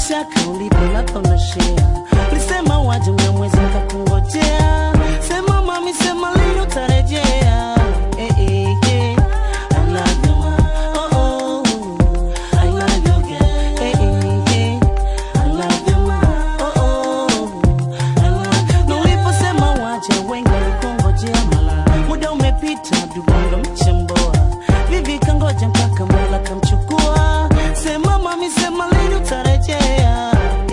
shaka uliponashia. Ulisema waje mwezi nikakungojea. Sema mami, sema leo utarejea. I love you ma, oh oh, I love you girl. I love you ma, oh oh, I love you. Niliposema waje wengi walikungojea mala. Muda umepita dubongo mchamboa. Vivi kangoja mpaka Mola kamchukua. Sema mami, sema leo utarejea.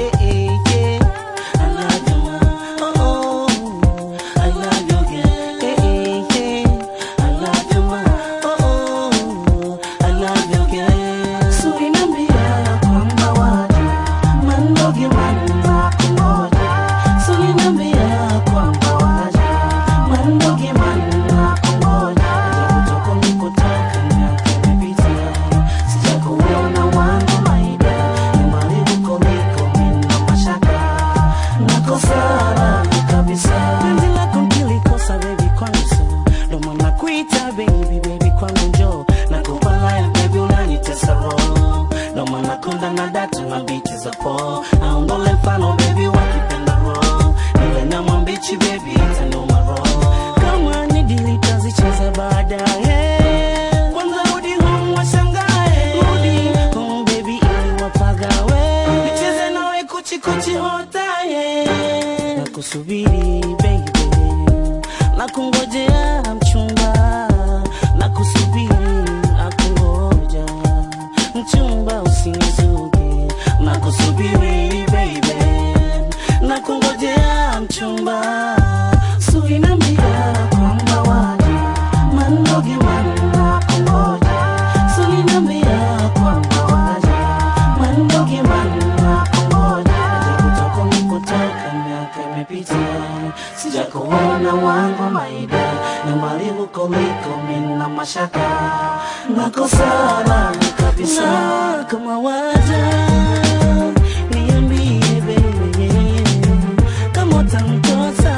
I love you ma, oh oh, I love you girl. I love you ma, oh oh, I love you girl. Sulinambia kwamba waje mandoge manna kungoja. Sulinambia kwamba waje mandoge manna kungoja. Kutoka nikotoka miaka imepita, sijakuona wangu maida. Nimalibu komiko mina mashaka, nakosana kabisa. Penzi lako nilikosa baby kwangu, ndo maana kuita baby baby kwangu njoo. Nakupa life baby unanitesa roho, ndo maana konda na datu na biti za po. Naondole mfano baby wakipenda roho, niwe na mambichi baby itanuma roho. Kama ni dili tazicheza baadaye, kwanza rudi home washangae. Rudi home baby ili wapagawe, nicheze nawe kuchi kuchi hotaye. Nakusubiri baby, nakungojea mchumba. Nakusubiri nakungoja mchumba, usinizuke. Nakusubiri baby, nakungojea mchumba. Sulinambia kwamba waje mandoge manna kungoja. Sulinambia kwamba waje mandoge manna kungoja. Kutoka nikotoka miaka imepita, sijakuona wangu maida. Nimalibu koliko mina mashaka, nakosana kabisa. Kama waja niambie baby, kama utanitosa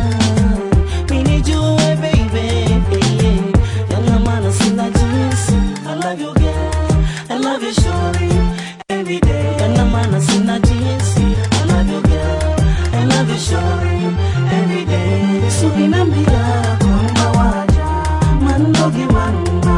minijue baby. Yana maana sina jinsi. I love you girl, I love you shorty every day. Yana maana sina jinsi. I love you girl, I love you shorty every day. Sulinambia kwamba waja mandoge manna